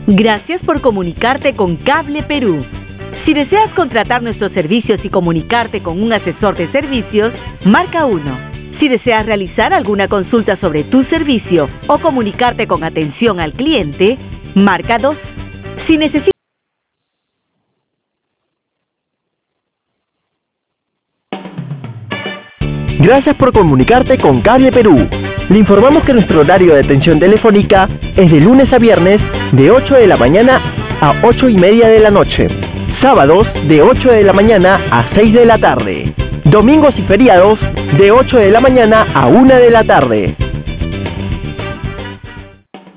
Gracias por comunicarte con Cable Perú. Si deseas contratar nuestros servicios y comunicarte con un asesor de servicios, marca 1. Si deseas realizar alguna consulta sobre tu servicio o comunicarte con atención al cliente, marca 2. Si necesitas... Gracias por comunicarte con Cable Perú. Le informamos que nuestro horario de atención telefónica es de lunes a viernes de 8 de la mañana a 8:30 de la noche. Sábados de 8 de la mañana a 6 de la tarde. Domingos y feriados de 8 de la mañana a 1 de la tarde.